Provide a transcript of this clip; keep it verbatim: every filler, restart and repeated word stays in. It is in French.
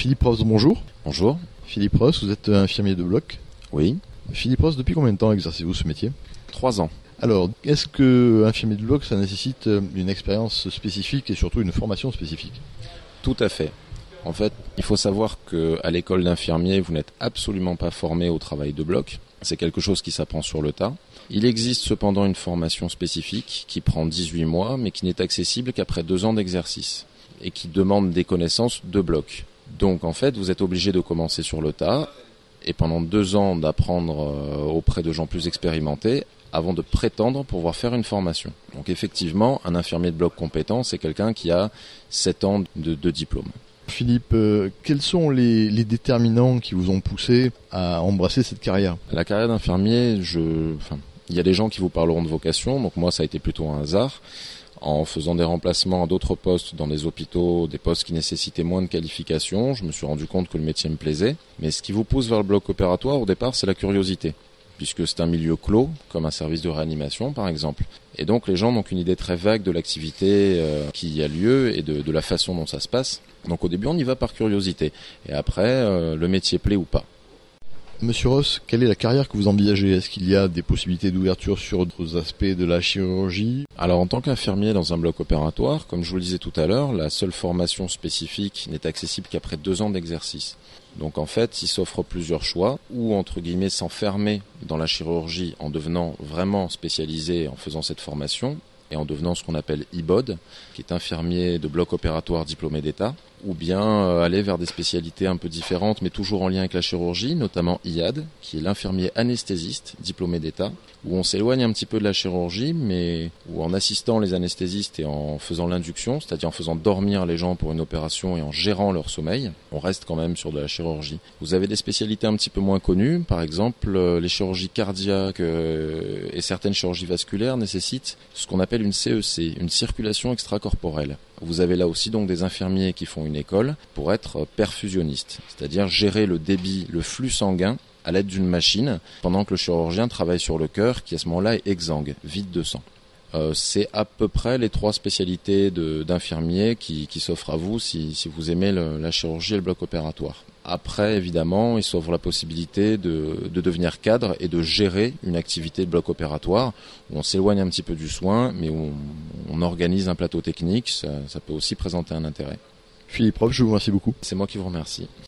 Philippe Ross, bonjour. Bonjour. Philippe Ross, vous êtes infirmier de bloc. Oui. Philippe Ross, depuis combien de temps exercez-vous ce métier ? Trois ans. Alors, est-ce que infirmier de bloc, ça nécessite une expérience spécifique et surtout une formation spécifique ? Tout à fait. En fait, il faut savoir qu'à l'école d'infirmier, vous n'êtes absolument pas formé au travail de bloc. C'est quelque chose qui s'apprend sur le tas. Il existe cependant une formation spécifique qui prend dix-huit mois, mais qui n'est accessible qu'après deux ans d'exercice et qui demande des connaissances de bloc. Donc en fait, vous êtes obligé de commencer sur le tas et pendant deux ans d'apprendre auprès de gens plus expérimentés avant de prétendre pouvoir faire une formation. Donc effectivement, un infirmier de bloc compétent, c'est quelqu'un qui a sept ans de, de diplôme. Philippe, euh, quels sont les, les déterminants qui vous ont poussé à embrasser cette carrière ? La carrière d'infirmier, je, enfin, il y a des gens qui vous parleront de vocation, donc moi ça a été plutôt un hasard. En faisant des remplacements à d'autres postes dans des hôpitaux, des postes qui nécessitaient moins de qualifications, je me suis rendu compte que le métier me plaisait. Mais ce qui vous pousse vers le bloc opératoire au départ, c'est la curiosité, puisque c'est un milieu clos, comme un service de réanimation par exemple. Et donc les gens n'ont qu'une idée très vague de l'activité euh, qui y a lieu et de, de la façon dont ça se passe. Donc au début on y va par curiosité, et après euh, le métier plaît ou pas. Monsieur Ross, quelle est la carrière que vous envisagez ? Est-ce qu'il y a des possibilités d'ouverture sur d'autres aspects de la chirurgie ? Alors en tant qu'infirmier dans un bloc opératoire, comme je vous le disais tout à l'heure, la seule formation spécifique n'est accessible qu'après deux ans d'exercice. Donc en fait, il s'offre plusieurs choix, ou entre guillemets s'enfermer dans la chirurgie en devenant vraiment spécialisé en faisant cette formation, et en devenant ce qu'on appelle I B O D, qui est infirmier de bloc opératoire diplômé d'État, ou bien euh, aller vers des spécialités un peu différentes, mais toujours en lien avec la chirurgie, notamment I A D, qui est l'infirmier anesthésiste diplômé d'État, où on s'éloigne un petit peu de la chirurgie, mais où en assistant les anesthésistes et en faisant l'induction, c'est-à-dire en faisant dormir les gens pour une opération et en gérant leur sommeil, on reste quand même sur de la chirurgie. Vous avez des spécialités un petit peu moins connues, par exemple euh, les chirurgies cardiaques euh, et certaines chirurgies vasculaires nécessitent ce qu'on appelle une C E C, une circulation extracorporelle. Vous avez là aussi donc des infirmiers qui font une école pour être perfusionnistes, c'est-à-dire gérer le débit, le flux sanguin à l'aide d'une machine, pendant que le chirurgien travaille sur le cœur qui à ce moment-là est exsangue, vide de sang. Euh, c'est à peu près les trois spécialités de, d'infirmiers qui, qui s'offrent à vous si, si vous aimez le, la chirurgie et le bloc opératoire. Après, évidemment, il s'offre la possibilité de, de devenir cadre et de gérer une activité de bloc opératoire où on s'éloigne un petit peu du soin, mais où on, on organise un plateau technique. Ça, ça peut aussi présenter un intérêt. Philippe Ross, je vous remercie beaucoup. C'est moi qui vous remercie.